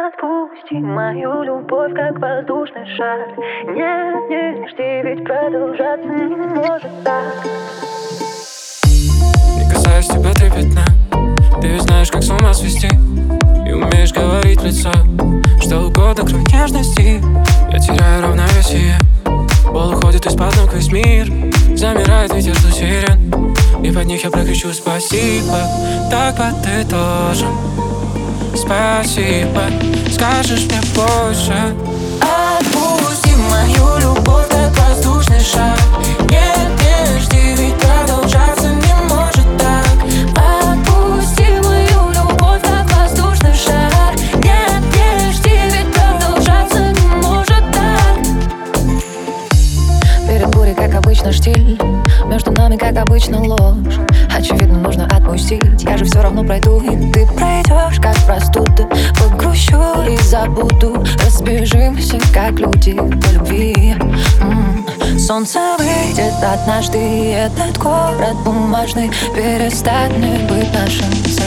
Отпусти мою любовь, как воздушный шар. Нет, не жди, ведь продолжаться не может так. Не касаюсь тебя трепетно, ты ведь знаешь, как с ума свести. И умеешь говорить в лицо что угодно, кроме нежности. Я теряю равновесие, пол уходит из-под ног весь мир. Замирает ветер до сирен, и под них я прокричу спасибо. Так подытожим. Спасибо, скажешь мне больше. Отпусти мою любовь, как воздушный шар. Нет, не жди, ведь продолжаться не может так. Отпусти мою любовь, как воздушный шар. Нет, не жди, ведь продолжаться не может так. Перед бурей, как обычно, штиль. Между нами, как обычно, ложь. Очевидно, нужно отпустить. Я же все равно пройду, и ты пройдешь, как простуда. Погрущу и забуду. Разбежимся, как люди по любви. Солнце выйдет однажды, и этот город бумажный перестанет быть нашим.